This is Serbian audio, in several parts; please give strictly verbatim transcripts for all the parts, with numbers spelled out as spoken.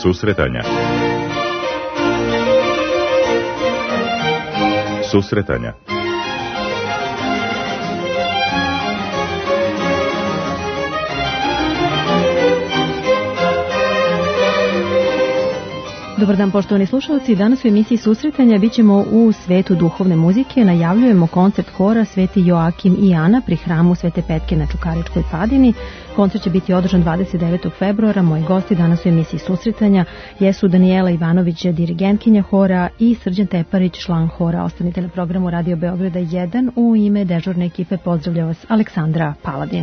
Susretanja. Susretanja. Dobar dan, poštovani slušalci. Danas u emisiji Susretanja bit ćemo u svetu duhovne muzike. Najavljujemo koncert hora Sveti Joakim i Ana pri hramu Svete Petke na Čukaričkoj padini. Koncert će biti održan dvadeset devetog februara. Moji gosti danas u emisiji Susretanja jesu Danijela Ivanović, dirigentkinja hora, i Srđan Teparić, član hora. Ostanite na programu Radio Beograda jedan. U ime dežurne ekipe pozdravlja vas Aleksandra Paladin.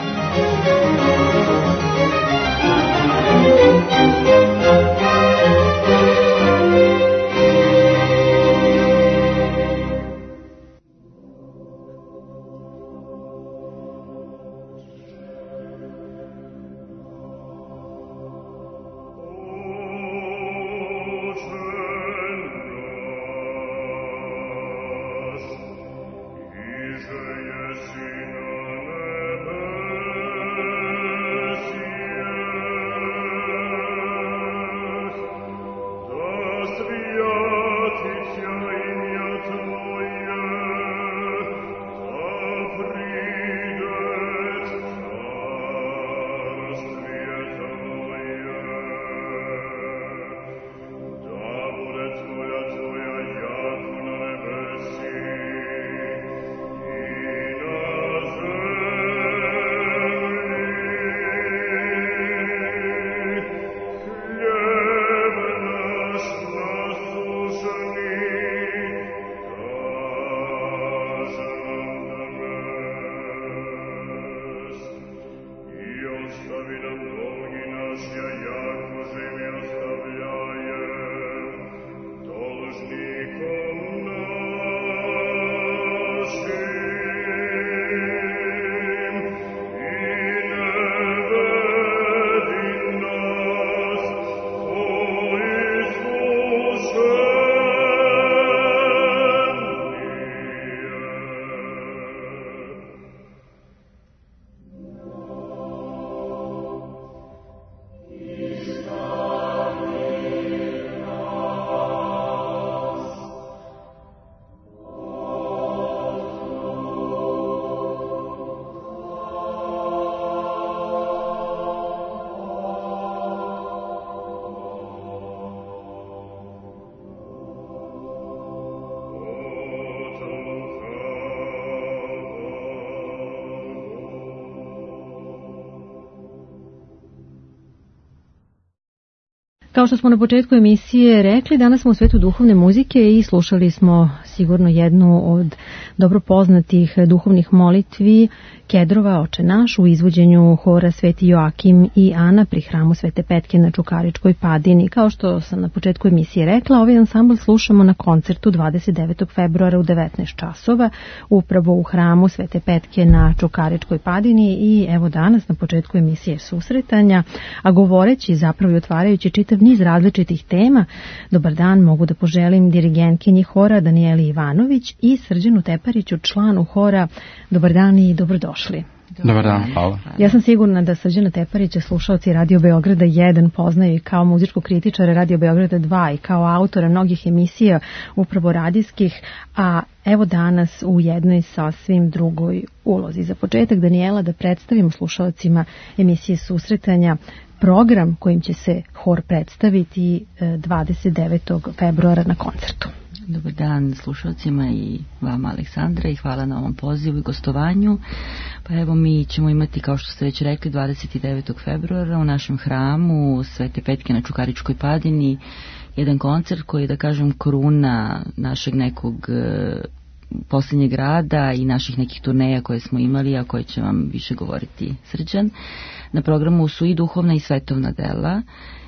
Kao što smo na početku emisije rekli, danas smo u svetu duhovne muzike i slušali smo sigurno jednu od dobro poznatih duhovnih molitvi Kedrova Oče naš u izvođenju hora Sveti Joakim i Ana pri hramu Svete Petke na Čukaričkoj padini. Kao što sam na početku emisije rekla, ovaj ansambl slušamo na koncertu dvadeset devetog februara u devetnaest časova upravo u hramu Svete Petke na Čukaričkoj padini. I evo danas na početku emisije Susretanja, a govoreći zapravo i otvarajući čitav niz različitih tema, dobar dan mogu da poželim dirigentkinji hora Danijeli Ivanović i Srđanu Tepariću, članu hora. Dobar dan i dobrodošli. Dobar dan, hvala. Ja sam sigurna da Srđana Teparića slušalci Radio Beograda jedan poznaju i kao muzičkog kritičara Radio Beograda dva i kao autora mnogih emisija upravo radijskih, a evo danas u jednoj sasvim drugoj ulozi. Za početak, Danijela, da predstavimo slušalcima emisije Susretanja program kojim će se hor predstaviti dvadeset devetog februara na koncertu. Dobar dan slušalcima i vama, Aleksandra, i hvala na ovom pozivu i gostovanju. Pa evo, mi ćemo imati, kao što ste već rekli, dvadeset devetog februara u našem hramu Svete Petke na Čukaričkoj padini jedan koncert koji je, da kažem, kruna našeg nekog posljednjeg rada i naših nekih turneja koje smo imali, a koje će vam više govoriti Srđan. Na programu su i duhovna i svetovna dela.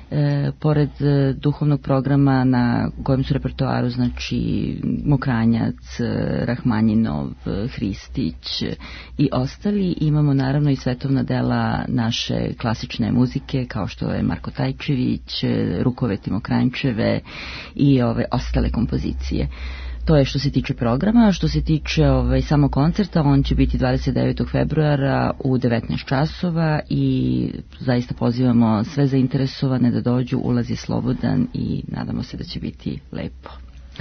E, pored duhovnog programa na kojem su repertoaru, znači Mokranjac, Rahmanjinov, Hristić i ostali, imamo naravno i svetovna dela naše klasične muzike kao što je Marko Tajčević, Rukoveti Mokranjčeve i ove ostale kompozicije. to je što se tiče programa. Što se tiče ovaj, samo koncerta, on će biti dvadeset devetog februara u devetnaest časova i zaista pozivamo sve zainteresovane da dođu, ulaz je slobodan i nadamo se da će biti lepo.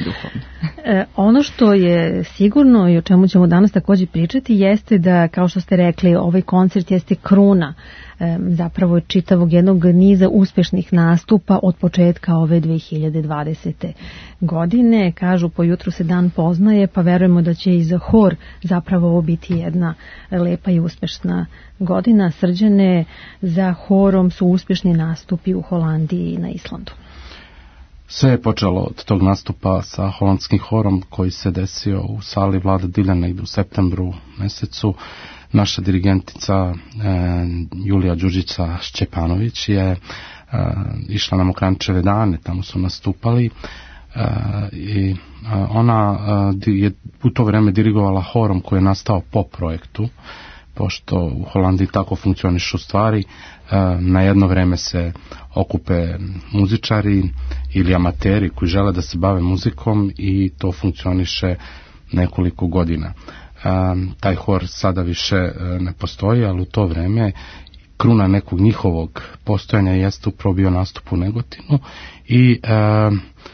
E, ono što je sigurno i o čemu ćemo danas također pričati jeste da, kao što ste rekli, ovaj koncert jeste kruna e, zapravo čitavog jednog niza uspešnih nastupa od početka ove dve hiljade dvadesete godine. Kažu, po jutru se dan poznaje, pa verujemo da će i za hor zapravo ovo biti jedna lepa i uspešna godina. Srđane, za horom su uspešni nastupi u Holandiji i na Islandu. Sve je počelo od tog nastupa sa holandskim horom koji se desio u sali Vlada Diljan negdje u septembru mesecu. Naša dirigentica e, Julija Đurđica-Šćepanović je e, išla na Mokrančeve dane, tamo su nastupali e, i ona e, je u to vreme dirigovala horom koji je nastao po projektu, pošto u Holandiji tako funkcionišu stvari. Na jedno vreme se okupe muzičari ili amateri koji žele da se bave muzikom i to funkcioniše nekoliko godina. Taj hor sada više ne postoji, ali u to vreme kruna nekog njihovog postojanja jeste upravo bio nastup u Negotinu i e, e,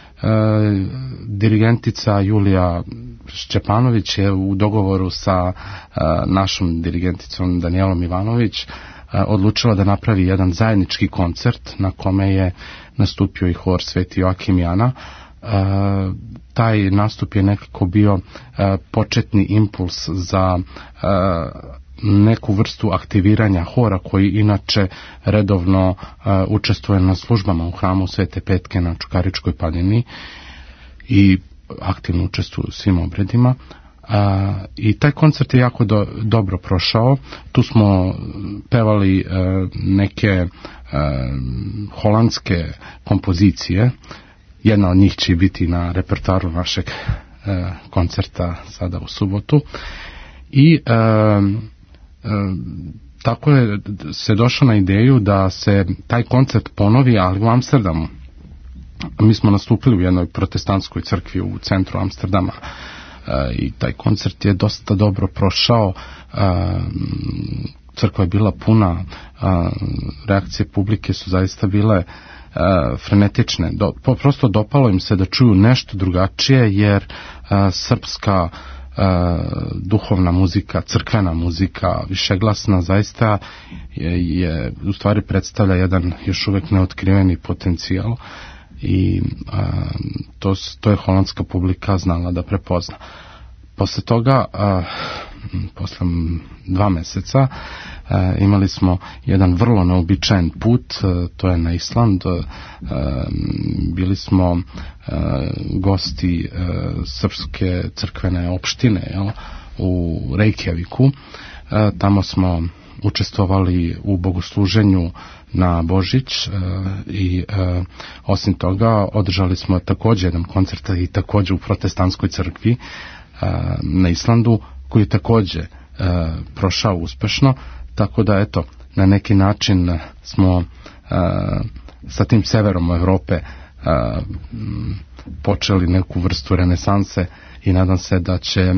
dirigentica Julija Šćepanović je u dogovoru sa e, našom dirigenticom Danijelom Ivanović odlučila da napravi jedan zajednički koncert na kome je nastupio i hor Sveti Joakim i Ana. E, taj nastup je nekako bio e, početni impuls za e, neku vrstu aktiviranja hora koji inače redovno e, učestvuje na službama u hramu Svete Petke na Čukaričkoj planini i aktivno učestvuje u svim obredima. Uh, i taj koncert je jako do, dobro prošao. Tu smo pevali uh, neke uh, holandske kompozicije. Jedna od njih će biti na repertoaru našeg uh, koncerta sada u subotu i uh, uh, tako je se došlo na ideju da se taj koncert ponovi, ali u Amsterdamu. Mi smo nastupili u jednoj protestantskoj crkvi u centru Amsterdama i taj koncert je dosta dobro prošao. Crkva je bila puna, reakcije publike su zaista bile frenetične. Do, prosto dopalo im se da čuju nešto drugačije, jer srpska duhovna muzika, crkvena muzika, višeglasna, zaista je, je u stvari predstavlja jedan još uvijek neotkriveni potencijal. I a, to, to je holandska publika znala da prepozna. Posle toga, a, posle dva meseca, a, imali smo jedan vrlo neobičajen put, a, to je na Island. A, bili smo a, gosti a, srpske crkvene opštine, jel, u Reykjaviku. A, tamo smo učestvovali u bogosluženju na Božić e, i e, osim toga održali smo također jedan koncert i također u protestantskoj crkvi e, na Islandu, koji je također e, prošao uspešno, tako da eto, na neki način smo e, sa tim severom Evrope e, počeli neku vrstu renesanse i nadam se da će e,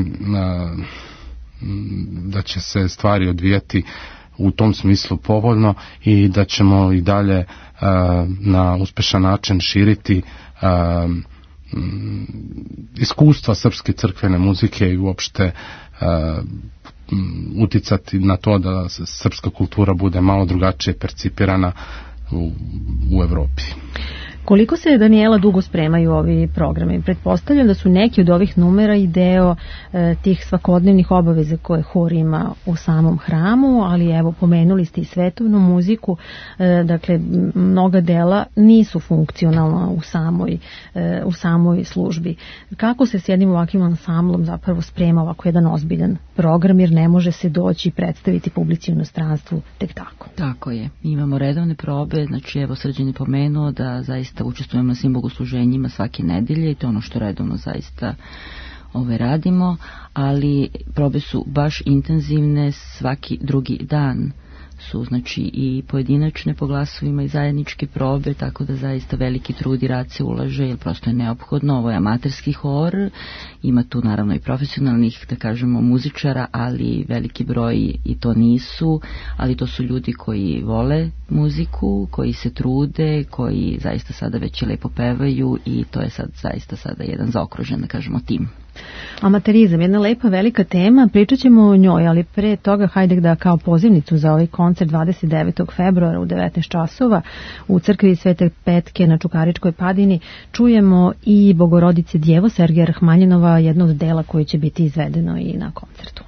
da će se stvari odvijati u tom smislu povoljno i da ćemo i dalje uh, na uspešan način širiti uh, iskustva srpske crkvene muzike i uopšte uh, uticati na to da srpska kultura bude malo drugačije percipirana u, u Evropi. Koliko se, Danijela, dugo spremaju ovi programi? Pretpostavljam da su neki od ovih numera i deo e, tih svakodnevnih obaveza koje hor ima u samom hramu, ali evo, pomenuli ste i svetovnu muziku, e, dakle, mnoga dela nisu funkcionalna u samoj, e, u samoj službi. Kako se s jednim ovakvim ansamblom zapravo sprema ovako jedan ozbiljan program, jer ne može se doći i predstaviti publici u inostranstvu tek tako? Tako je. Imamo redovne probe, znači evo Srđan je pomenuo da zaista učestvujemo na svim bogosluženjima svake nedelje i to je ono što redovno zaista ove radimo, ali probe su baš intenzivne svaki drugi dan. su znači i pojedinačne po glasovima i zajedničke probe, tako da zaista veliki trud i rad se ulaže, jer prosto je neophodno. Ovo je amaterski hor, ima tu naravno i profesionalnih, da kažemo, muzičara, ali veliki broj i to nisu, ali to su ljudi koji vole muziku, koji se trude, koji zaista sada već lepo pevaju i to je sad zaista sada jedan zaokružen, da kažemo, tim. Amaterizam, jedna lepa velika tema, pričat ćemo o njoj, ali pre toga hajde da kao pozivnicu za ovaj koncert dvadeset devetog februara u devetnaest časova u crkvi Svete Petke na Čukaričkoj padini čujemo i Bogorodice Djevo Sergeja Rahmanjinova, jedno od dela koje će biti izvedeno i na koncertu.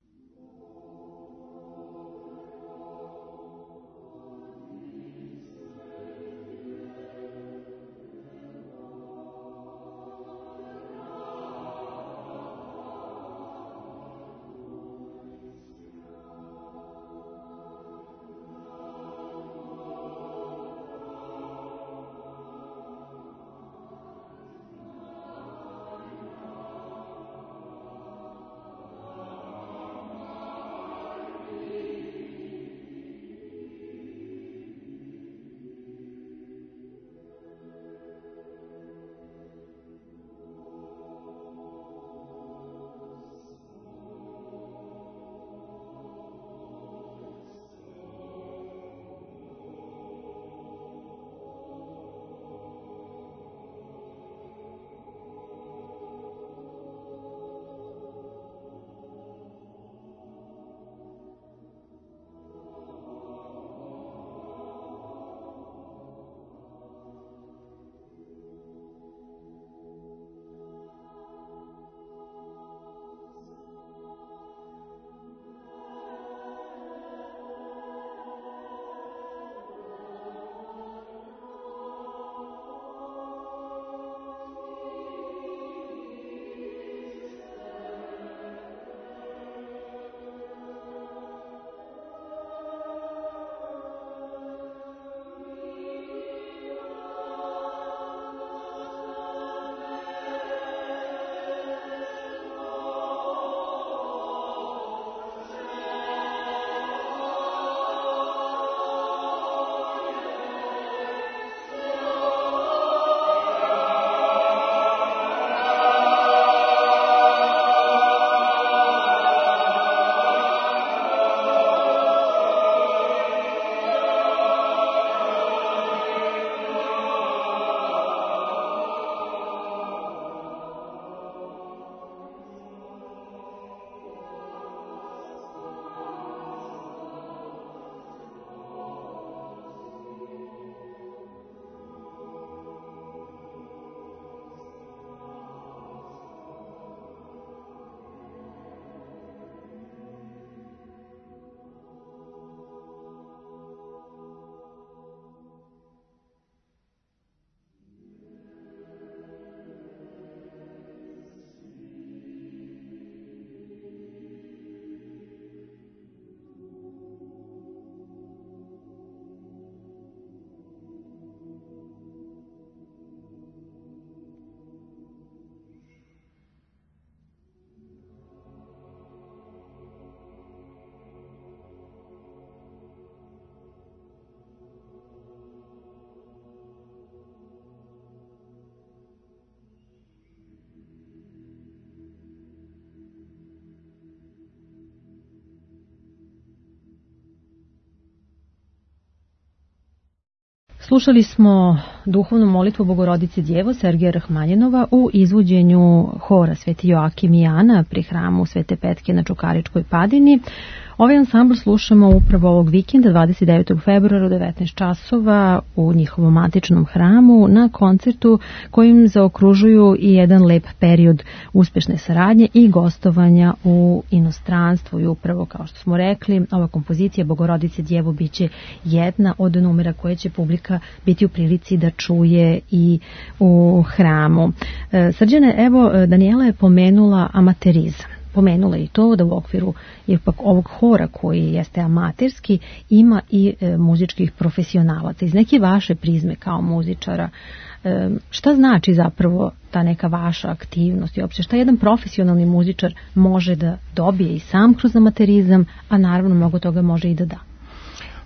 Slušali smo duhovnu molitvu Bogorodice Djevo Sergeja Rahmanjinova u izvođenju hora Sveti Joakim i Ana pri hramu Svete Petke na Čukaričkoj padini. Ovaj ansambl slušamo upravo ovog vikenda dvadeset devetog februara u devetnaest časova u njihovom matičnom hramu na koncertu kojim zaokružuju i jedan lep period uspešne saradnje i gostovanja u inostranstvu. I upravo, kao što smo rekli, ova kompozicija Bogorodice Djevo biće jedna od numera koje će publika biti u prilici da čuje i u hramu. Srđane, evo, Danijela je pomenula amaterizam. Pomenula i to da u okviru ipak ovog hora koji jeste amaterski ima i e, muzičkih profesionalaca. Iz neke vaše prizme kao muzičara, e, šta znači zapravo ta neka vaša aktivnost i uopće šta jedan profesionalni muzičar može da dobije i sam kroz amaterizam, a naravno mnogo toga može i da da?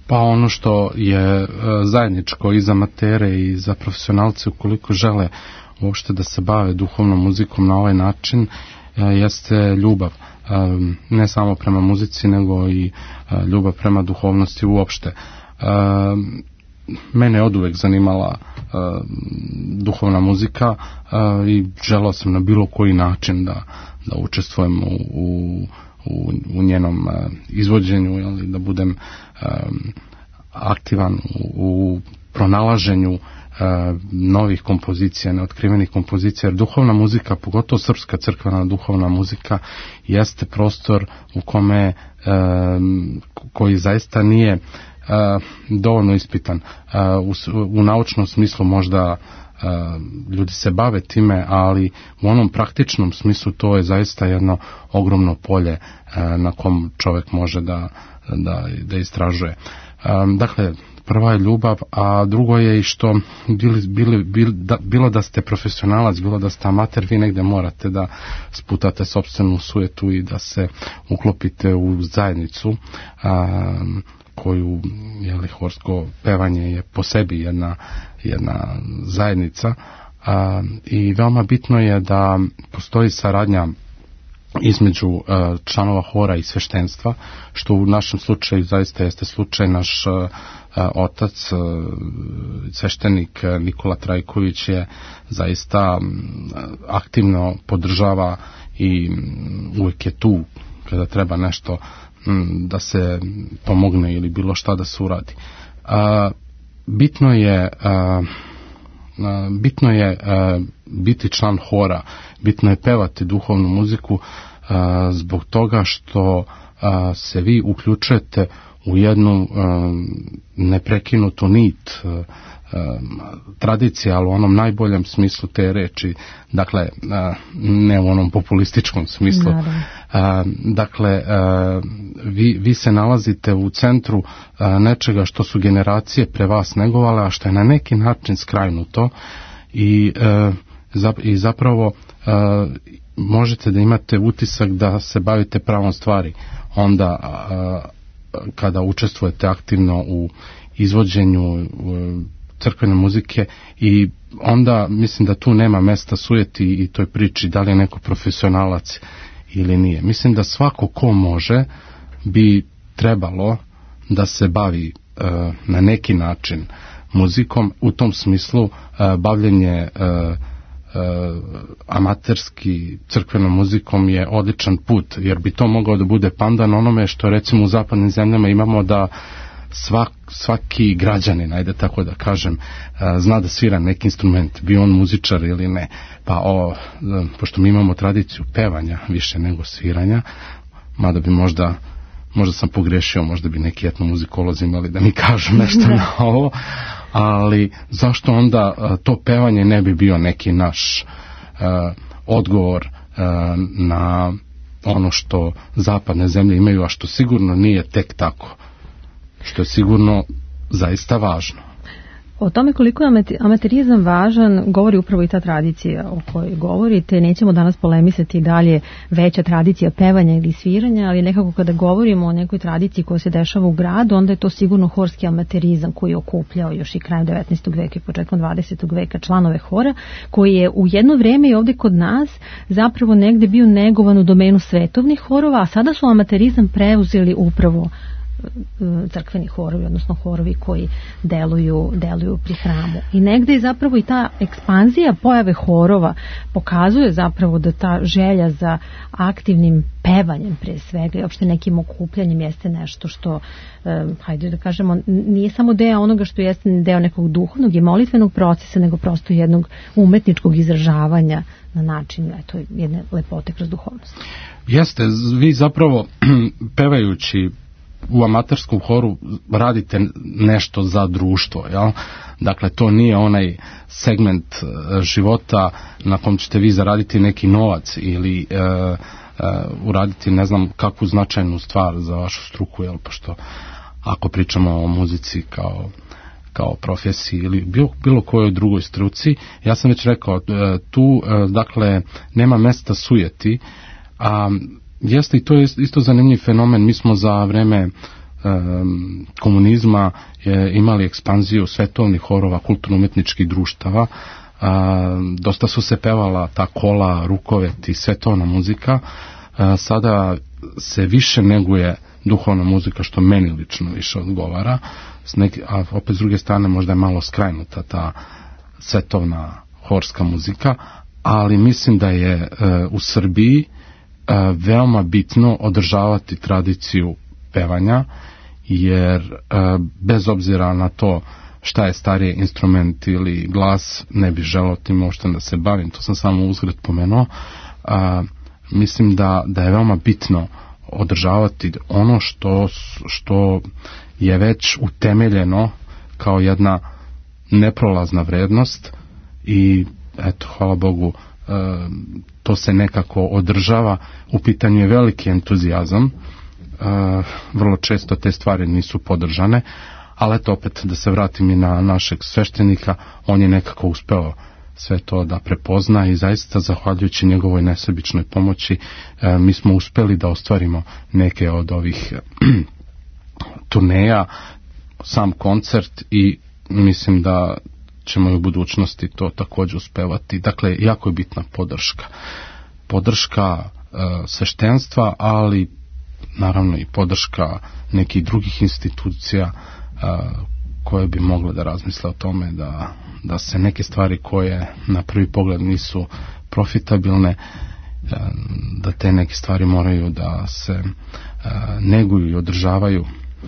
Pa ono što je zajedničko i za amatere i za profesionalce ukoliko žele uopšte da se bave duhovnom muzikom na ovaj način jeste ljubav. Ne samo prema muzici nego i ljubav prema duhovnosti uopšte. Mene je oduvek zanimala duhovna muzika i želao sam na bilo koji način da, da učestvujem u, u U, u njenom uh, izvođenju, ili da budem um, aktivan u, u pronalaženju uh, novih kompozicija, neotkrivenih kompozicija, jer duhovna muzika, pogotovo srpska crkvena duhovna muzika, jeste prostor u kome um, koji zaista nije uh, dovoljno ispitan. Uh, u, u naučnom smislu možda Uh, ljudi se bave time, ali u onom praktičnom smislu to je zaista jedno ogromno polje uh, na kom čovjek može da, da, da istražuje. Um, dakle, prva je ljubav, a drugo je i što bili, bili, bili, da, bilo da ste profesionalac, bilo da ste amater, vi negde morate da sputate sopstvenu sujetu i da se uklopite u zajednicu um, koju, jeli, horsko pevanje je po sebi jedna, jedna zajednica, a, i veoma bitno je da postoji saradnja između a, članova hora i sveštenstva, što u našem slučaju zaista jeste slučaj. Naš a, a, otac, a, sveštenik Nikola Trajković je zaista a, aktivno podržava i uvijek je tu kada treba nešto da se pomogne ili bilo šta da se uradi. A, bitno je a, a, bitno je a, biti član hora, bitno je pevati duhovnu muziku a, zbog toga što a, se vi uključujete u jednu a, neprekinutu nit a, tradicije, ali u onom najboljem smislu te reči, dakle ne u onom populističkom smislu. Dakle, vi, vi se nalazite u centru nečega što su generacije pre vas negovale, a što je na neki način skrajnuto i, i zapravo možete da imate utisak da se bavite pravom stvari onda kada učestvujete aktivno u izvođenju crkvene muzike, i onda mislim da tu nema mesta sujeti i toj priči da li je neko profesionalac ili nije. Mislim da svako ko može bi trebalo da se bavi uh, na neki način muzikom. U tom smislu uh, bavljenje uh, uh, amaterski crkvenom muzikom je odličan put, jer bi to mogao da bude pandan onome što recimo u zapadnim zemljama imamo, da Svak, svaki građanin, ajde tako da kažem, zna da svira neki instrument, bio on muzičar ili ne. Pa o, pošto mi imamo tradiciju pevanja više nego sviranja, mada bi možda, možda sam pogrešio, možda bi neki etnomuzikolozi imali da mi kažu nešto na ovo, ali zašto onda to pevanje ne bi bio neki naš uh, odgovor uh, na ono što zapadne zemlje imaju, a što sigurno nije tek tako, što je sigurno zaista važno. O tome koliko je amaterizam važan govori upravo i ta tradicija o kojoj govorite. Nećemo danas polemisati dalje veća tradicija pevanja ili sviranja, ali nekako kada govorimo o nekoj tradiciji koja se dešava u gradu, onda je to sigurno horski amaterizam koji je okupljao još i krajem devetnaestog veka i početkom dvadesetog veka članove hora, koji je u jedno vreme i ovdje kod nas zapravo negde bio negovan u domenu svetovnih horova, a sada su amaterizam preuzeli upravo crkveni horovi, odnosno horovi koji deluju, deluju pri hramu. I negde je zapravo i ta ekspanzija pojave horova pokazuje zapravo da ta želja za aktivnim pevanjem pre svega i uopšte nekim okupljanjem jeste nešto što, eh, hajde da kažemo, nije samo deo onoga što jeste deo nekog duhovnog i molitvenog procesa, nego prosto jednog umetničkog izražavanja na način, eto, jedne lepote kroz duhovnost. Jeste, vi zapravo pevajući u amaterskom horu radite nešto za društvo, jel? Dakle, to nije onaj segment uh, života na kom ćete vi zaraditi neki novac ili uh, uh, uraditi ne znam kakvu značajnu stvar za vašu struku, jel? Pošto ako pričamo o muzici kao kao profesiji ili bilo, bilo kojoj drugoj struci, ja sam već rekao, uh, tu uh, dakle nema mesta sujeti, a jeste i to je isto zanimljiv fenomen. Mi smo za vreme komunizma je imali ekspanziju svetovnih horova, kulturno-umetničkih društava. A, dosta su se pevala ta kola, rukovet i svetovna muzika. A, sada se više neguje duhovna muzika, što meni lično više odgovara, a opet s druge strane možda je malo skrajnuta ta svetovna horska muzika, ali mislim da je e, u Srbiji e, veoma bitno održavati tradiciju pevanja, jer e, bez obzira na to šta je stariji instrument ili glas, ne bih želeo tim uopšte da se bavim, to sam samo uzgred pomenuo. A, mislim da, da je veoma bitno održavati ono što, što je već utemeljeno kao jedna neprolazna vrednost i eto, hvala Bogu, e, to se nekako održava. U pitanju je veliki entuzijazam, e, vrlo često te stvari nisu podržane, ali eto opet da se vratim i na našeg sveštenika, on je nekako uspeo sve to da prepozna i zaista zahvaljujući njegovoj nesebičnoj pomoći e, mi smo uspeli da ostvarimo neke od ovih turneja, sam koncert i mislim da ćemo i u budućnosti to također uspevati. Dakle, jako je bitna podrška. Podrška e, sveštenstva, ali naravno i podrška nekih drugih institucija koje bi mogle da razmisle o tome da, da se neke stvari koje na prvi pogled nisu profitabilne, da te neke stvari moraju da se neguju i održavaju,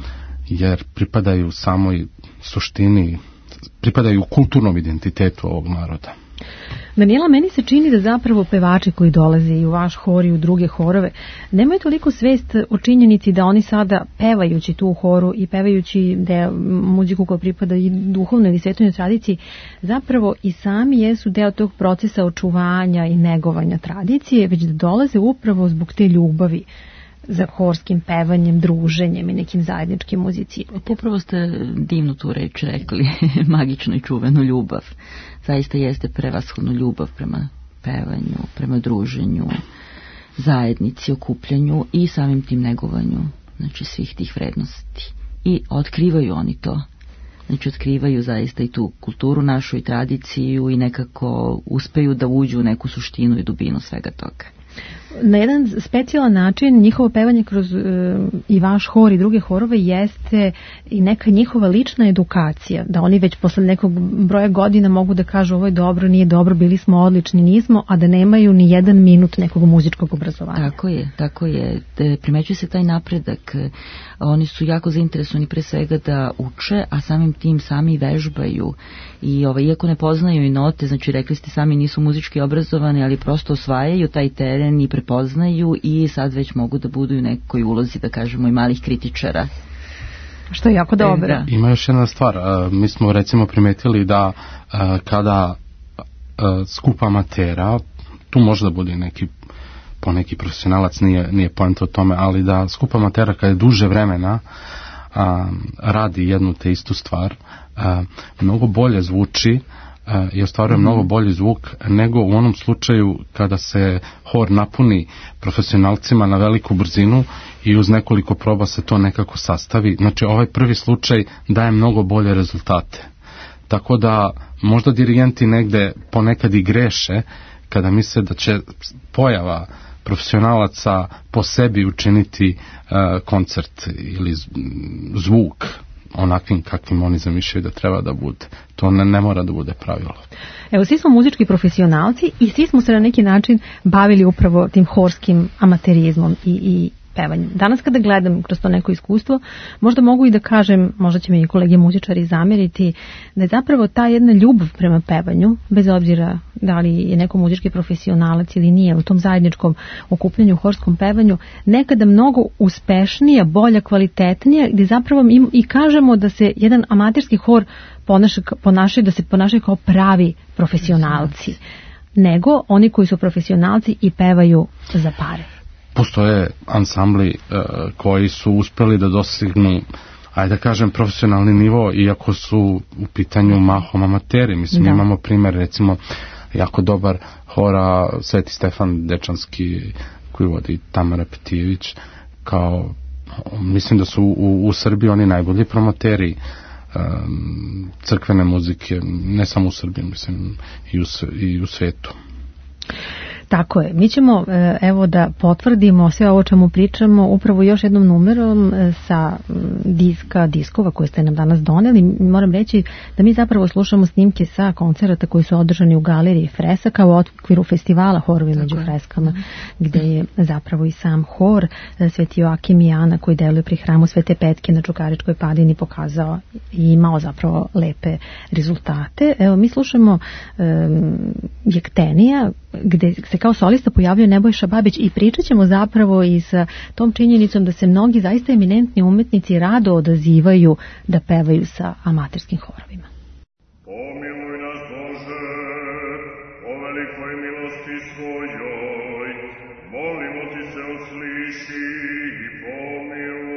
jer pripadaju samoj suštini, pripadaju kulturnom identitetu ovog naroda. Daniela, meni se čini da zapravo pevači koji dolaze i u vaš hor i u druge horove nemaju toliko svest o činjenici da oni sada pevajući tu horu i pevajući deo muziku koja pripada i duhovnoj ili svetovnoj tradiciji, zapravo i sami jesu deo tog procesa očuvanja i negovanja tradicije, već da dolaze upravo zbog te ljubavi za horskim pevanjem, druženjem i nekim zajedničkim muziciranjem. Upravo ste divnu tu reč rekli, magičnu i čuvenu ljubav. Zaista jeste prevashodnu ljubav prema pevanju, prema druženju, zajednici, okupljanju i samim tim negovanju, znači svih tih vrednosti. I otkrivaju oni to. Znači otkrivaju zaista i tu kulturu našu i tradiciju i nekako uspeju da uđu u neku suštinu i dubinu svega toga. Na jedan specijalan način njihovo pevanje kroz e, i vaš hor i druge horove jeste i neka njihova lična edukacija, da oni već posle nekog broja godina mogu da kažu ovo je dobro, nije dobro, bili smo odlični, nismo, a da nemaju ni jedan minut nekog muzičkog obrazovanja. Tako je, tako je. Primećuje se taj napredak. Oni su jako zainteresovani pre svega da uče, a samim tim sami vežbaju i ovaj, iako ne poznaju i note, znači rekli ste sami nisu muzički obrazovani, ali prosto osvajaju taj teren i prepoznaju i sad već mogu da budu u nekoj ulozi, da kažemo, i malih kritičara. Što je jako dobro. Da. Ima još jedna stvar, mi smo recimo primetili da kada skup amatera, tu može da bude neki poneki profesionalac, nije, nije poenta o tome, ali da skup amatera kada je duže vremena a, radi jednu te istu stvar, a, mnogo bolje zvuči a, i ostvaruje mm. mnogo bolji zvuk nego u onom slučaju kada se hor napuni profesionalcima na veliku brzinu i uz nekoliko proba se to nekako sastavi. Znači ovaj prvi slučaj daje mnogo bolje rezultate. Tako da možda dirigenti negde ponekad i greše kada misle da će pojava profesionalaca po sebi učiniti uh, koncert ili zvuk onakvim kakvim oni zamišljaju da treba da bude. To ne, ne mora da bude pravilo. Evo, svi smo muzički profesionalci i svi smo se na neki način bavili upravo tim horskim amaterizmom i, i pevanjem. Danas kada gledam kroz to neko iskustvo, možda mogu i da kažem, možda će mi i kolege muzičari zameriti, da je zapravo ta jedna ljubav prema pevanju, bez obzira da li je neko muzički profesionalac ili nije, u tom zajedničkom okupljanju u horskom pevanju, nekada mnogo uspešnija, bolja, kvalitetnija, gdje zapravo im i kažemo da se jedan amaterski hor ponaša, ponaša, da se ponašaju kao pravi profesionalci, nego oni koji su profesionalci i pevaju za pare. Postoje ansambli uh, koji su uspeli da dostignu, ajde da kažem, profesionalni nivo, iako su u pitanju mahom amateri. Mislim, da. Imamo primjer, recimo, jako dobar hora Sveti Stefan Dečanski, koji vodi Tamara Petijević, kao mislim da su u, u Srbiji oni najbolji promoteri um, crkvene muzike, ne samo u Srbiji, mislim i u, i u svetu. Tako je. Mi ćemo evo da potvrdimo sve ovo o čemu pričamo upravo još jednom numerom sa diska, diskova koje ste nam danas doneli. Moram reći da mi zapravo slušamo snimke sa koncerata koji su održani u galeriji Fresaka u okviru festivala Horovi među freskama, gde je zapravo i sam hor Sveti Joakim i Ana koji deluje pri hramu Svete Petke na Čukaričkoj padini pokazao i imao zapravo lepe rezultate. Evo, mi slušamo um, Jektenija, gde se kao solista pojavljuje Nebojša Babić i pričat ćemo zapravo i sa tom činjenicom da se mnogi zaista eminentni umetnici rado odazivaju da pevaju sa amaterskim horovima. Pomiluj nas Bože, po velikoj milosti svojoj, molimo ti se usliši i pomiluj.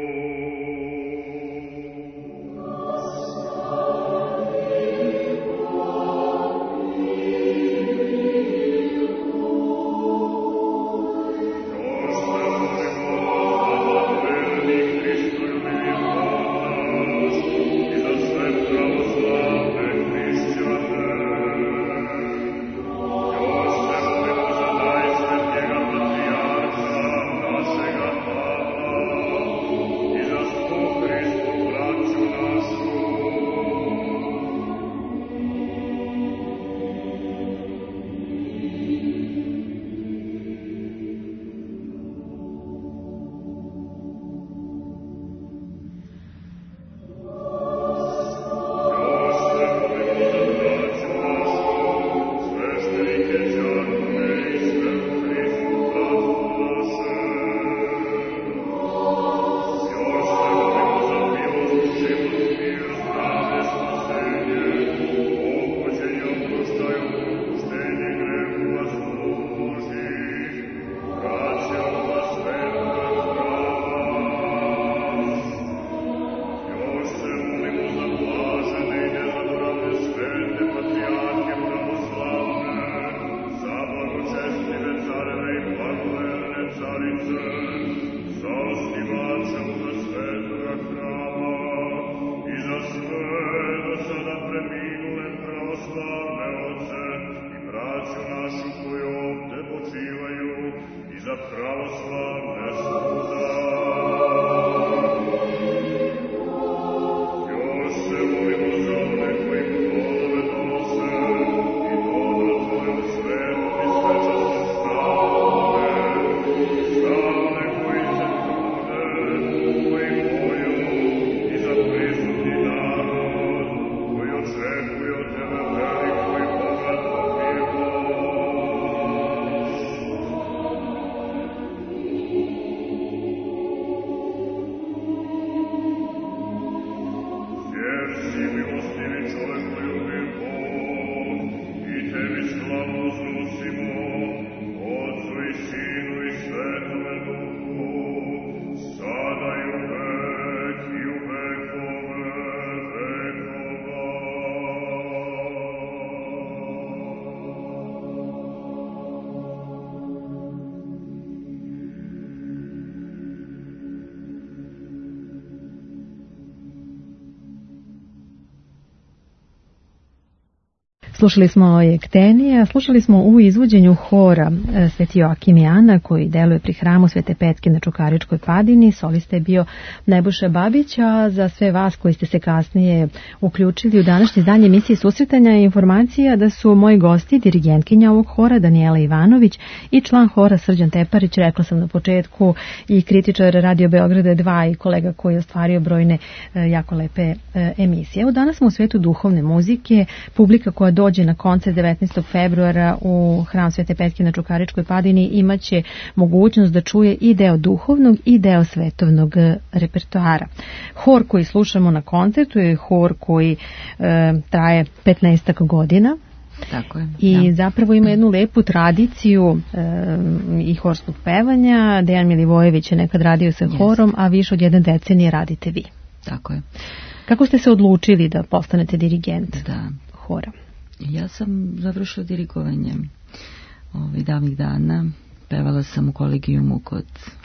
Slušali smo Jektenija, slušali smo u izvođenju hora Sveti Joakim i Ana koji deluje pri hramu Svete Petke na Čukaričkoj padini. Solista je bio Nebojša Babić, a za sve vas koji ste se kasnije uključili u današnje izdanje emisije Susretanja je informacija da su moji gosti dirigentkinja ovog hora Danijela Ivanović i član hora Srđan Teparić, rekla sam na početku, i kritičar Radio Beograda dva i kolega koji je ostvario brojne jako lepe emisije. Evo, danas smo u svetu duhovne muzike. Publika koja dođe na koncert devetnaestog februara u hram Svete Petke na Čukaričkoj padini imaće mogućnost da čuje i deo duhovnog i deo svetovnog repertoara. Hor koji slušamo na koncertu je hor koji e, traje petnaestak godina. Tako je. I da. zapravo ima jednu lepu tradiciju e, i horskog pevanja. Dejan Milivojević je nekad radio sa yes. horom, a više od jedne decenije radite vi. Tako je. Kako ste se odlučili da postanete dirigent da. hora? Ja sam završila dirigovanje ovih davnih dana. Pevala sam u kolegijumu kod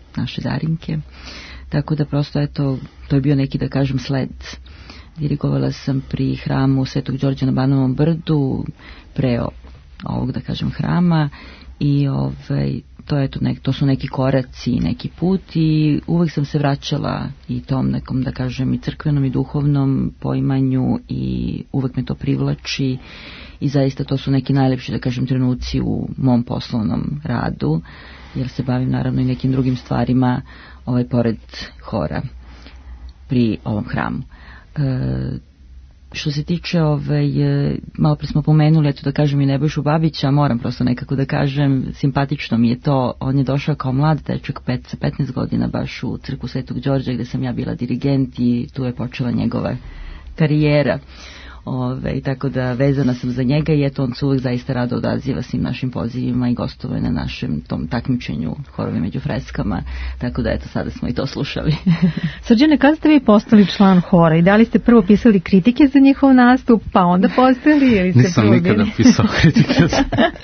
naše Darinke. Tako da prosto, eto, to je bio neki, da kažem, sled. Dirigovala sam pri hramu Svetog Đorđa na Banovom brdu, pre ovog, da kažem, hrama, i ovaj, to, je to, nek, to su neki koraci, neki put, i uvek sam se vraćala i tom nekom, da kažem, i crkvenom i duhovnom poimanju, i uvek me to privlači, i zaista to su neki najlepši, da kažem, trenuci u mom poslovnom radu, jer se bavim naravno i nekim drugim stvarima, ovaj, pored hora pri ovom hramu. E, što se tiče, ovaj, malo pre smo pomenuli, eto da kažem, i Nebojšu Babića, moram prosto nekako da kažem, simpatično mi je to, on je došao kao mlad dečak pet, sa petnaest godina baš u crkvu Svetog Đorđa, gde sam ja bila dirigent, i tu je počela njegova karijera. Ove, i tako da vezana sam za njega, i eto, on se uvijek zaista rado odaziva svim našim pozivima i gostuje na našem tom takmičenju Horovi među freskama, tako da eto, sada smo i to slušali. Srđane, kada ste vi postali član hora i da li ste prvo pisali kritike za njihov nastup, pa onda postali, ili ste Nisam nikada bili? pisao kritike za...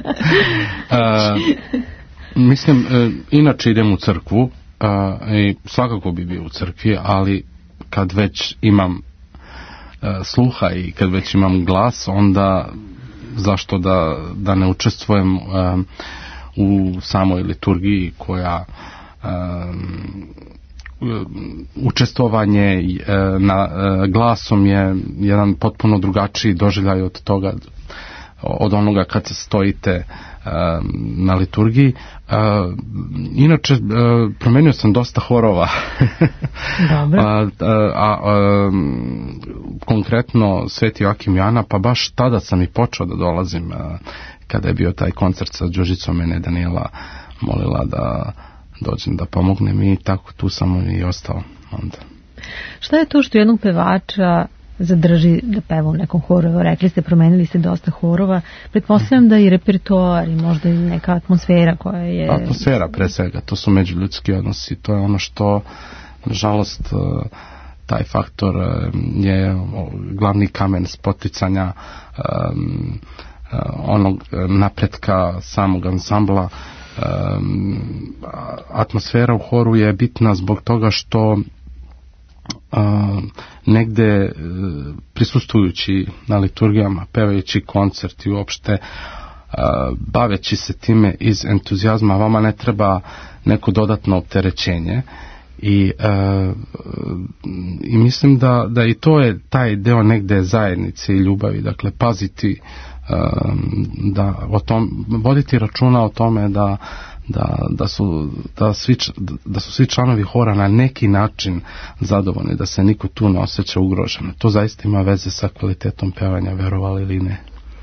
uh, mislim, uh, inače idem u crkvu, uh, i svakako bi bio u crkvi, ali kad već imam sluha i kad već imam glas, onda zašto da, da ne učestvujem um, u samoj liturgiji koja um, učestvovanje uh, na uh, glasom je jedan potpuno drugačiji doživljaj od toga, od onoga kad stojite uh, na liturgiji. Uh, inače, uh, promenio sam dosta horova. Dobro. a, a, a, konkretno Sveti Joakim Jana, pa baš tada sam i počeo da dolazim, uh, kada je bio taj koncert sa Đurđicom, mene Danijela molila da dođem da pomognem, i tako tu sam i ostao onda. Šta je to što jednog pevača zadrži da peva u nekom horu? Evo, rekli ste, promenili ste dosta horova. Pretpostavljam da i repertoar i možda i neka atmosfera koja je... Atmosfera pre svega, to su međuljudski odnosi, to je ono što, nažalost, taj faktor je glavni kamen spoticanja um, onog napretka samog ansambla. Um, atmosfera u horu je bitna zbog toga što Uh, negde uh, prisustvujući na liturgijama, pevajući koncert i uopšte uh, baveći se time iz entuzijazma, vama ne treba neko dodatno opterećenje, i, uh, i mislim da, da i to je taj deo negde zajednice i ljubavi, dakle paziti, uh, da o tom, voditi računa o tome da Da, da, su, da, svi, da su svi članovi hora na neki način zadovoljni, da se niko tu ne osjeća ugroženo. To zaista ima veze sa kvalitetom pevanja, verovali ili ne.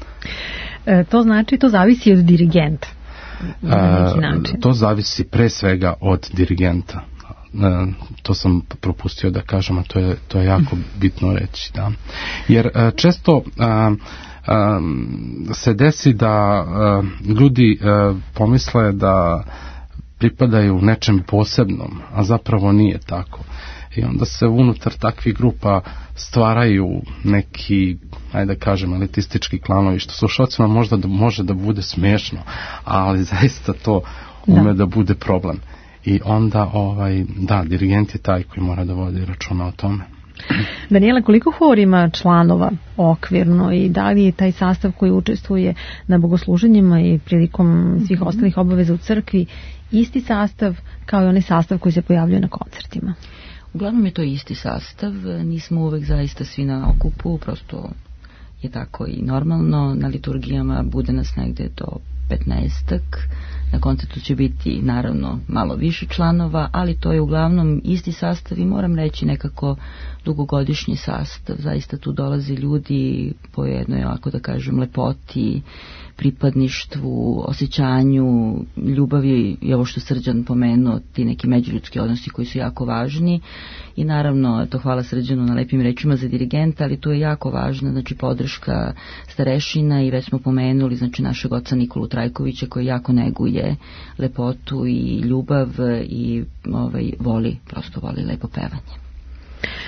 E, to znači, to zavisi od dirigenta na neki način. E, to zavisi pre svega od dirigenta. E, to sam propustio da kažem, a to je, to je jako bitno reći. Da. Jer e, često... E, Um, se desi da uh, ljudi uh, pomisle da pripadaju nečem posebnom, a zapravo nije tako. I onda se unutar takvih grupa stvaraju neki, ajde da kažem, elitistički klanovi, što slušalcima možda da, može da bude smiješno, ali zaista to ume da, da bude problem. I onda, ovaj, da, dirigent je taj koji mora da vodi računa o tome. Danijela, koliko hor ima članova okvirno i da li je taj sastav koji učestvuje na bogosluženjima i prilikom svih mm-hmm. ostalih obaveza u crkvi isti sastav kao i onaj sastav koji se pojavljuje na koncertima? Uglavnom je to isti sastav, nismo uvek zaista svi na okupu, prosto je tako i normalno, na liturgijama bude nas negde do petnaestak, na koncertu će biti naravno malo više članova, ali to je uglavnom isti sastav i moram reći nekako dugogodišnji sastav, zaista tu dolaze ljudi po jednoj, ovako da kažem, lepoti, pripadništvu, osjećanju, ljubavi i ovo što Srđan pomenuo, ti neki međuljudski odnosi koji su jako važni i naravno, to hvala Srđanu na lepim rečima za dirigenta, ali tu je jako važna, znači podrška starešina i već smo pomenuli, znači našeg oca Nikolu Trajkovića koji jako neguje lepotu i ljubav i ovaj, voli, prosto voli lepo pevanje.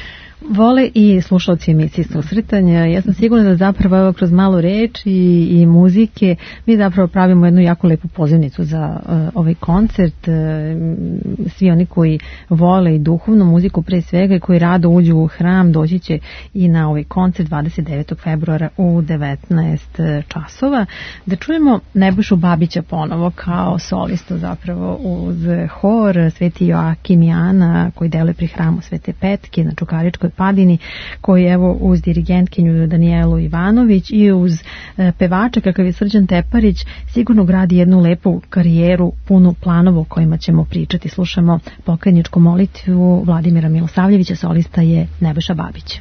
Vole i slušalci emisije Susretanja. Ja sam sigurna da zapravo evo, kroz malu reč i, i muzike mi zapravo pravimo jednu jako lepu pozivnicu za uh, ovaj koncert. Uh, svi oni koji vole i duhovnu muziku pre svega i koji rado uđu u hram doći će i na ovaj koncert dvadeset devetog februara u devetnaest časova. Da čujemo Nebojšu Babića ponovo kao solistu zapravo uz hor Sveti Joakim i Ana koji deluje pri hramu Svete Petke na Čukaričkoj Padini, koji evo uz dirigentkinju Danijelu Ivanović i uz e, pevača kakav je Srđan Teparić sigurno gradi jednu lepu karijeru punu planova o kojima ćemo pričati. Slušamo pokajničku molitvu Vladimira Milosavljevića, solista je Nebojša Babić.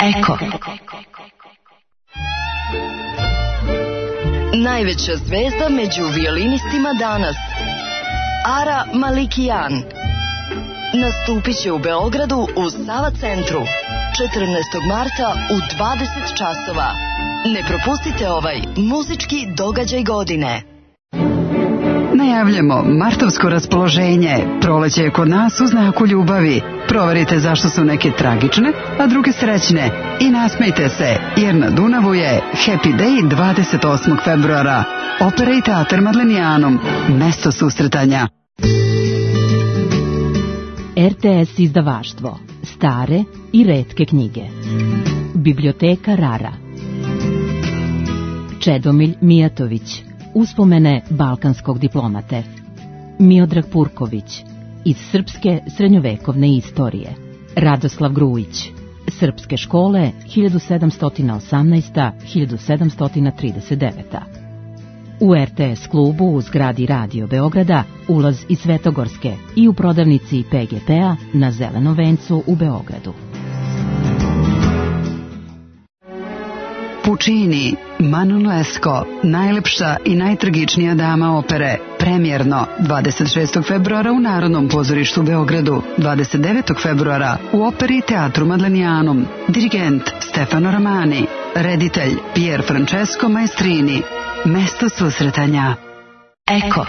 Eko. Najveća zvezda među violinistima danas, Ara Malikijan, nastupit će u Beogradu u Sava centru četrnaestog marta u dvadeset časova. Ne propustite ovaj muzički događaj godine. Najavljamo martovsko raspoloženje. Proleće je kod nas u znaku ljubavi. Proverite zašto su neke tragične, a druge srećne. I nasmejte se, jer na Dunavu je Happy Day dvadeset osmog februara. Opera i teatar Madlenijanum, mesto susretanja. R T S izdavaštvo. Stare i retke knjige. Biblioteka Rara. Čedomilj Mijatović. Uspomene balkanskog diplomate. Miodrag Purković. Iz srpske srednjovekovne istorije. Radoslav Grujić. Srpske škole hiljadu sedamsto osamnaesta do hiljadu sedamsto trideset deveta. U R T S klubu u zgradi Radio Beograda ulaz iz Svetogorske i u prodavnici P G P-a na Zelenom vencu u Beogradu. Puccini, Manon Lescaut, najlepša i najtragičnija dama opere, premijerno dvadeset šestog februara u Narodnom pozorištu u Beogradu, dvadeset devetog februara u operi i teatru Madlenijanum, dirigent Stefano Ramani, reditelj Pier Francesco Maestrini, mesto susretanja. Eko.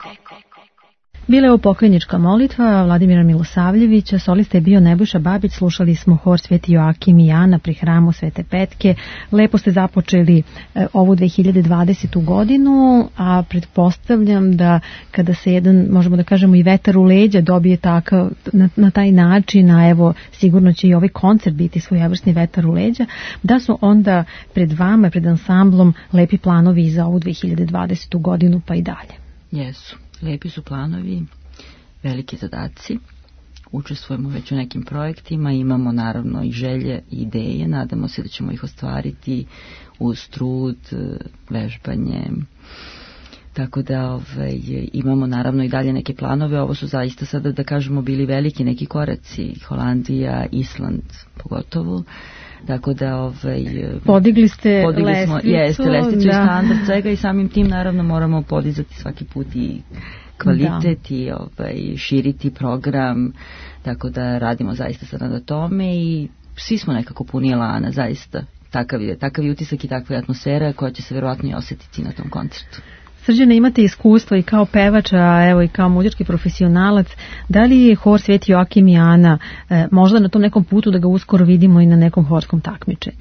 Bila je ovo pokojnička molitva Vladimira Milosavljevića, solista je bio Nebojša Babić, slušali smo hor Sveti Joakim i Jana pri hramu Svete Petke. Lepo ste započeli e, ovu dve hiljade dvadesete. godinu, a pretpostavljam da kada se jedan, možemo da kažemo i vetar u leđa dobije takav, na, na taj način, a evo sigurno će i ovaj koncert biti svojevrsni vetar u leđa, da su onda pred vama, pred ansamblom lepi planovi za ovu dve hiljade dvadesetu. godinu pa i dalje. Jesu. Lepi su planovi, veliki zadaci, učestvujemo već u nekim projektima, imamo naravno i želje i ideje, nadamo se da ćemo ih ostvariti uz trud, vežbanje, tako da ovaj, imamo naravno i dalje neke planove. Ovo su zaista sada, da kažemo, bili veliki neki koraci, Holandija, Island pogotovo. Tako da ovaj podigli ste podigli lestvicu, smo, jeste lestvicu da. I standard svega i samim tim naravno moramo podizati svaki put i kvalitet da. I ovaj širiti program, tako da radimo zaista sada na tome i svi smo nekako puni elana, zaista takav je, takav je utisak i takva je atmosfera koja će se verovatno i osjetiti na tom koncertu. Srđane, imate iskustvo i kao pevač, a evo i kao muzički profesionalac. Da li je hor Sveti Joakim i Jana e, možda na tom nekom putu da ga uskoro vidimo i na nekom horskom takmičenju?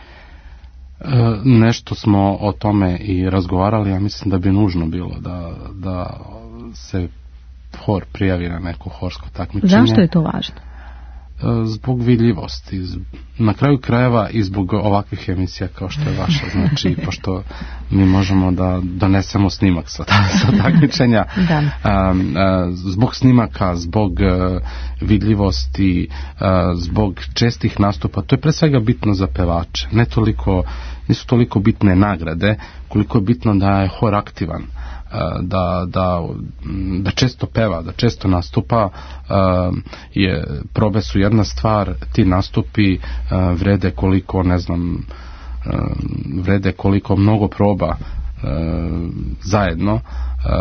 E, nešto smo o tome i razgovarali, ja mislim da bi nužno bilo da, da se hor prijavi na neko horsko takmičenje. Zašto je to važno? Zbog vidljivosti, na kraju krajeva i zbog ovakvih emisija kao što je vaša, znači pošto mi možemo da donesemo snimak sa, sa takmičenja, da. a, a, zbog snimaka, zbog a, vidljivosti, a, zbog čestih nastupa, to je pre svega bitno za pevače, ne toliko, nisu toliko bitne nagrade, koliko je bitno da je hor aktivan, da, da, da često peva, da često nastupa, je, probe su jedna stvar, ti nastupi vrede koliko, ne znam, vrede koliko mnogo proba zajedno.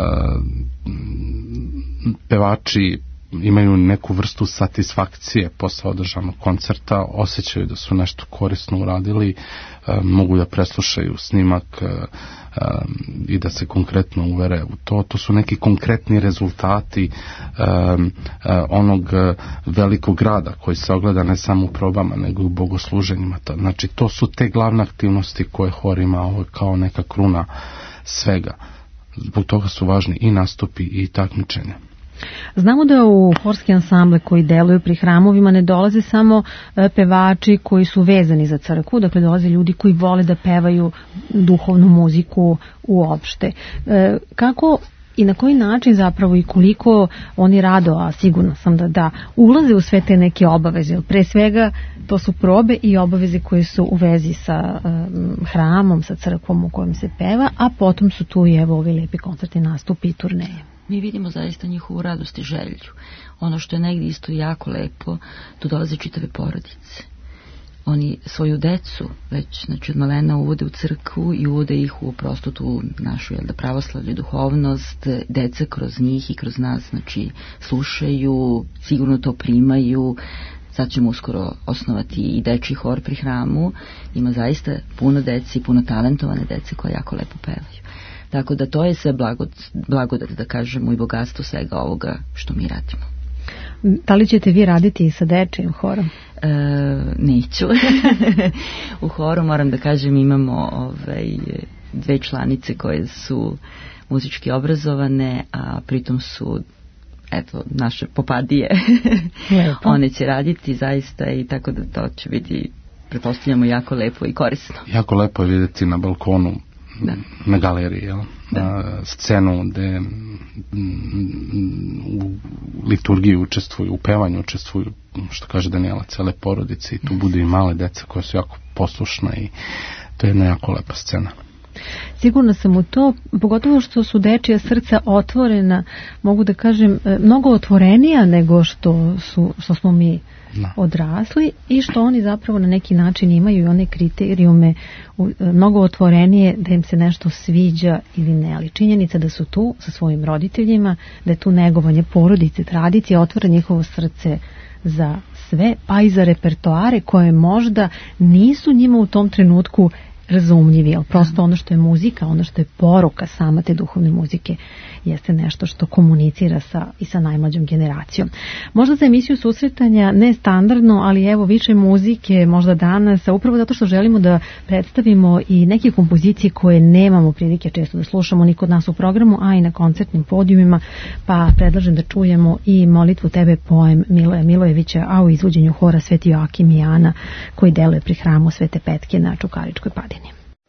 Pevači imaju neku vrstu satisfakcije posle održanog koncerta, osjećaju da su nešto korisno uradili, mogu da preslušaju snimak i da se konkretno uvere u to. To su neki konkretni rezultati um, onog velikog rada koji se ogleda ne samo u probama nego i u bogosluženjima. Znači to su te glavne aktivnosti koje hor ima, ovo kao neka kruna svega. Zbog toga su važni i nastupi i takmičenja. Znamo da u horski ansamble koji deluju pri hramovima ne dolaze samo pevači koji su vezani za crkvu, dakle dolaze ljudi koji vole da pevaju duhovnu muziku uopšte. Kako i na koji način zapravo i koliko oni rado, a sigurno sam da da, ulaze u sve te neke obaveze? Pre svega to su probe i obaveze koje su u vezi sa um, hramom, sa crkvom u kojem se peva, a potom su tu i evo ovi lepi koncerti, nastupi i turneje. Mi vidimo zaista njihovu radost i želju. Ono što je negdje isto jako lepo, tu dolaze čitave porodice. oni svoju decu već, znači, od malena uvode u crkvu i uvode ih u prosto tu našu, jel da, pravoslavlju duhovnost. Deca kroz njih i kroz nas, znači, slušaju, sigurno to primaju. Sad ćemo uskoro osnovati i dečji hor pri hramu. Ima zaista puno dece i puno talentovane dece koje jako lepo pevaju. Tako da to je sve blagodat, blagodat da kažemo, i bogatstvo svega ovoga što mi radimo. Da li ćete vi raditi i sa dečijim horom? E, neću. U horu, moram da kažem, imamo ovaj, dve članice koje su muzički obrazovane, a pritom su, eto, naše popadije. One će raditi zaista, i tako da to će biti, pretpostavljamo, jako lepo i korisno. Jako lepo je vidjeti na balkonu, da, na galeriji, jel? Da. Scenu gde u liturgiji učestvuju, u pevanju učestvuju, što kaže Danijela, cele porodice, i tu budu i male deca koje su jako poslušna, i to je jedna jako lepa scena. Sigurno sam u to, pogotovo što su dečija srca otvorena, mogu da kažem, mnogo otvorenija nego što, su, što smo mi da. odrasli, i što oni zapravo na neki način imaju i one kriterijume mnogo otvorenije da im se nešto sviđa ili ne, ali činjenica da su tu sa svojim roditeljima, da je tu negovanje porodice, tradicije, otvore njihovo srce za sve, pa i za repertoare koje možda nisu njima u tom trenutku razumljivi, ali prosto ono što je muzika, ono što je poruka sama te duhovne muzike, jeste nešto što komunicira sa, i sa najmlađom generacijom. Možda za emisiju susretanja ne standardno, ali evo više muzike možda danas, upravo zato što želimo da predstavimo i neke kompozicije koje nemamo prilike često da slušamo ni kod nas u programu, a i na koncertnim podijumima, pa predlažem da čujemo i Molitvu tebe, poem Miloja Milojevića, a u izvođenju hora Sveti Joakim i Ana, koji deluje pri hramu Svete Petke na Čukaričkoj padini.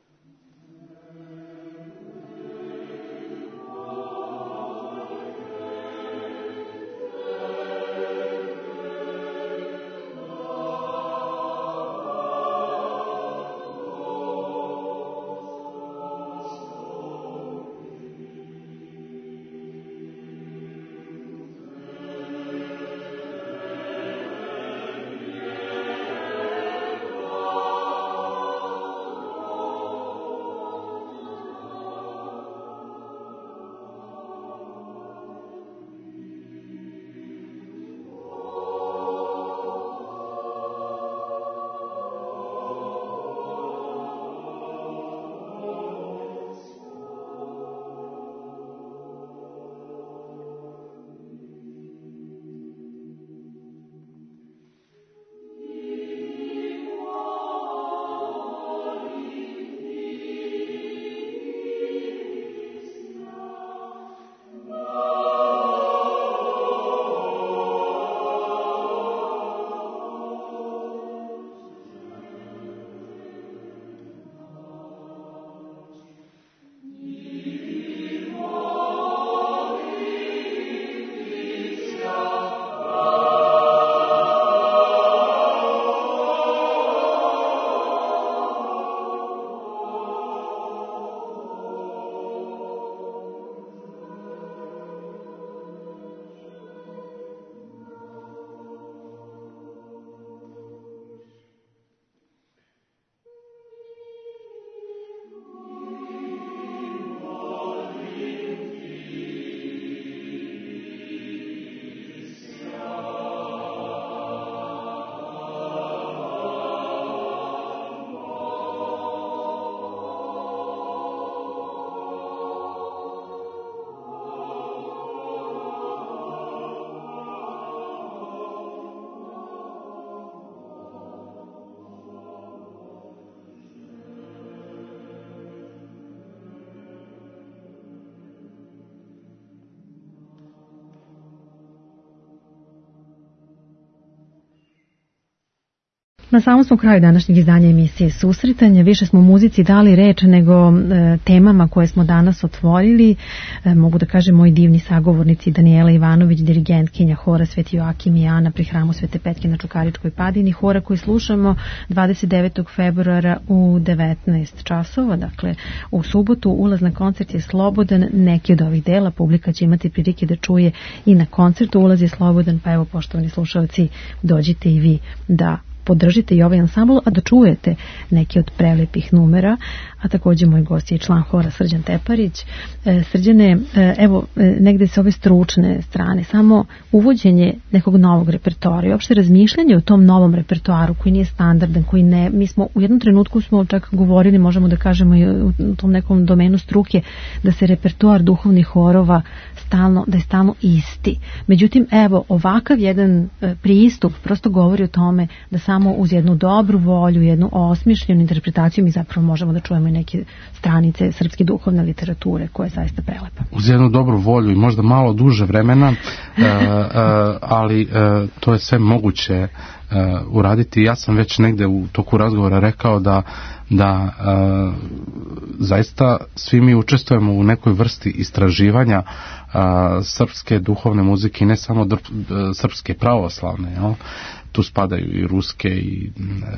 Na samom smo kraju današnjeg izdanja emisije Susretanja. Više smo muzici dali reč nego e, temama koje smo danas otvorili. E, mogu da kažem moji divni sagovornici Danijela Ivanović, dirigentkinja hora Sveti Joakim i Ana pri hramu Svete Petke na Čukaričkoj padini, hora koji slušamo dvadeset devetog februara u devetnaest časova, dakle u subotu. Ulaz na koncert je slobodan, neki od ovih dela publika će imati prilike da čuje i na koncertu. Ulaz je slobodan, pa evo, poštovani slušalci, dođite i vi da podržite i ovaj ansambl, a da čujete neke od prelepih numera, a takođe moj gost je član hora Srđan Teparić. E, Srđane, e, evo, e, negde sa ove stručne strane, samo uvođenje nekog novog repertoara i uopšte razmišljanje o tom novom repertoaru koji nije standardan, koji ne, mi smo u jednom trenutku smo čak govorili, možemo da kažemo i u tom nekom domenu struke, da se repertoar duhovnih horova stalno, da je stalno isti. Međutim, evo, ovakav jedan e, pristup prosto govori o tome da samo uz jednu dobru volju, jednu osmišljenu interpretaciju mi zapravo možemo da čujemo i neke stranice srpske duhovne literature koja je zaista prelepa. Uz jednu dobru volju i možda malo duže vremena, e, e, ali e, to je sve moguće e, uraditi. Ja sam već negde u toku razgovora rekao da da e, zaista svi mi učestvujemo u nekoj vrsti istraživanja a, srpske duhovne muzike i ne samo dr, srpske pravoslavne, jel? Tu spadaju i ruske i,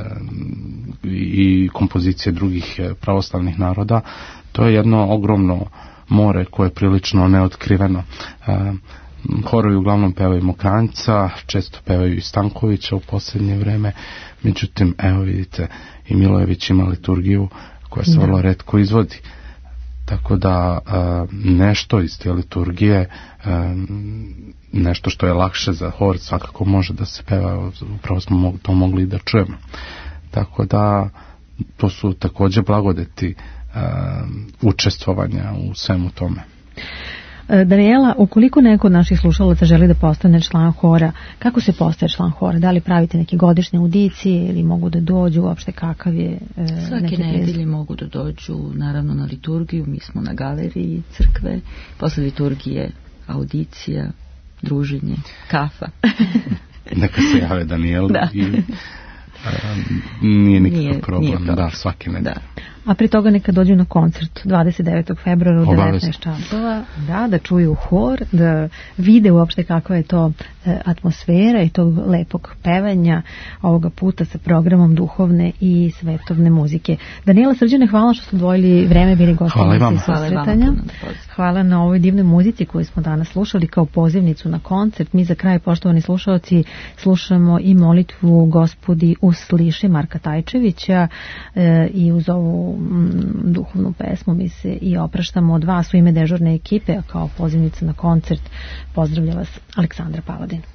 i kompozicije drugih pravoslavnih naroda. To je jedno ogromno more koje je prilično neotkriveno. Horovi uglavnom pevaju Mokranjca, često pevaju i Stankovića u posljednje vreme, međutim, evo vidite, i Milojević ima liturgiju koja se vrlo retko izvodi. Tako da nešto iz te liturgije, nešto što je lakše za hor, svakako može da se peva, upravo smo to mogli da čujemo. Tako da to su takođe blagodeti učestvovanja u svemu tome. Daniela, ukoliko neko od naših slušalaca želi da postane član hora, kako se postaje član hora? Da li pravite neke godišnje audicije ili mogu da dođu, uopšte kakav je e, svake nedelje mogu da dođu naravno na liturgiju, mi smo na galeriji crkve, posle liturgije audicija, druženje, kafa. Neka se jave Daniel da. i um, nije nikakav nije, problem, nije problem, da, svake nedelje. Da. A pre toga neka dođu na koncert dvadeset devetog februara u devetnaest časova, da, da čuju hor, da vide uopšte kakva je to e, atmosfera i tog lepog pevanja ovoga puta sa programom duhovne i svetovne muzike. Daniela, Srđane, hvala što ste odvojili vreme, bili gosti emisije Susretanja. Hvala na ovoj divnoj muzici koju smo danas slušali kao pozivnicu na koncert. Mi za kraj, poštovani slušalci, slušamo i molitvu Gospodi usliši Marka Tajčevića e, i uz ovu duhovnu pesmu mi se i opraštamo od vas u ime dežurne ekipe, a kao pozivnica na koncert pozdravlja vas Aleksandra Paladin.